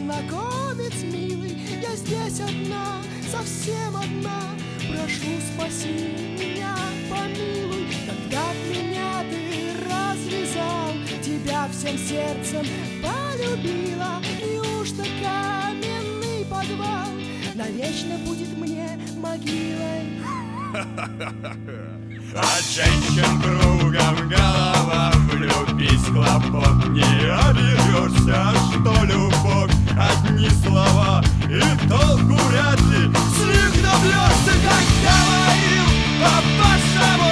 незнакомец милый, я здесь одна, совсем одна. Прошу, спаси меня, помилуй, когда б меня ты развязал, тебя всем сердцем полюбила. Неужто каменный подвал навечно будет мне могилой? От женщин кругом голова, влюбись, хлопот, не оберешься, что любовь одни слова, и толку вряд ли с них добьешься, как говорил папаша мой.